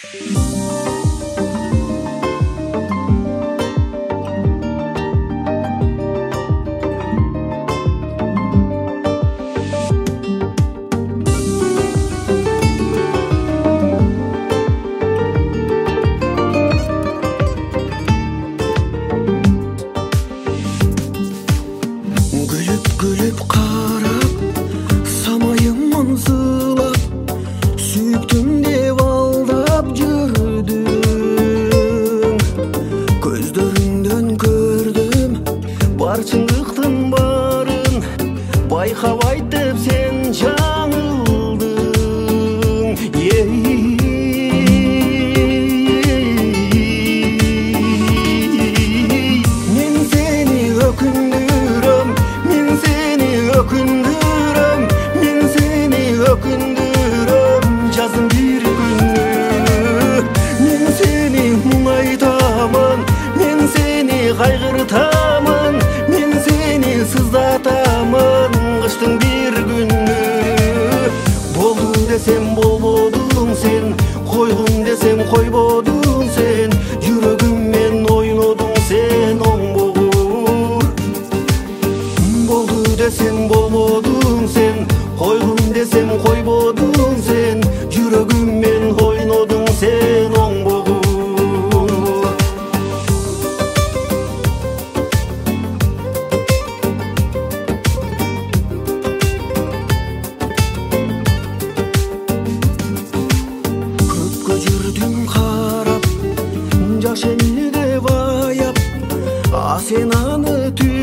Gülüp qarab, samayımın sılab, süydüm deb aldab жүрдүң. Көздөрүңдөн көрдүм бар чындыктын барын, байкабайт деп сен жаңылдың. Мен seni ökündürüm, men seni ökündürüm, жаздын bir күнү. Мен seni мұңайтамын, мен seni кайгыртамын, мен seni сыздатамын кыштын bir күнү. Болдум десем болбодуң сен, койгум десем койбодуң сен, жүрөгүммен ойнодуң сен оңбогур. Болду десем болбодуң сен, койгум десем койбодуң сен, жүрөгүммен ойнодуң сен оңбогур. Көпкө жүрдүм карап, жаш элде баяп, а сен аны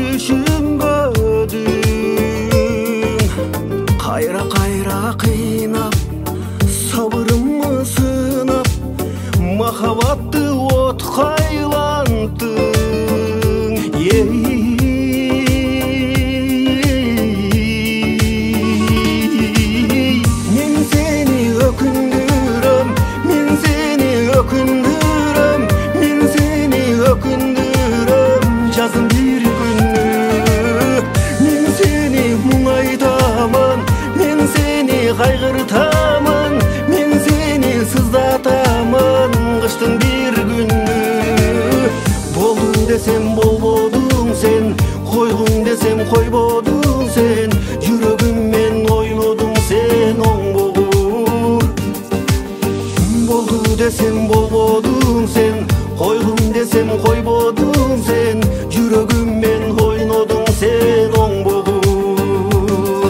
түшүнбөдүң. Кайра кыйнап, сабырымы сынап, махабатты отка айлантың. Мен seni ökündürüm, men seni ökündürüm, men seni ökündürüm, жаздын bir күнү. Мен seni мұңайтамын, мен seni кайгыртамын, мен seni сыздатамын кыштын bir күнү. Болдум десем болбодуң сен, койгум десем койбодуң сен, жүрөгүммен ойнодуң сен оңбогур. Болду десем болбодуң сен, койгум десем койбодуң сен, жүрөгүммен ойнодуң сен оңбогур.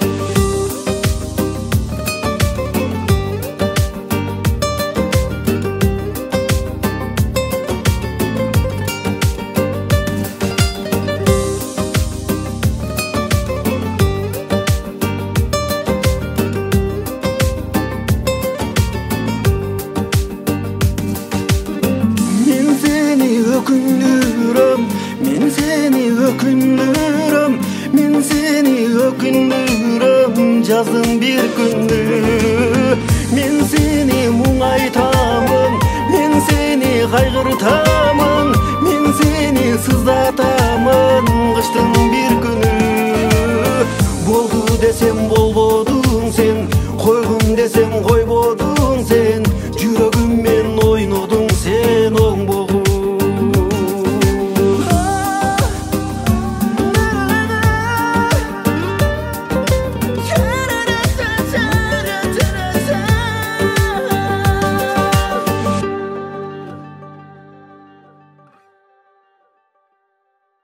Men seni ökündürüm, men seni ökündürüm, men seni ökündürüm, жаздын bir күнү. Men seni мұңайтамын,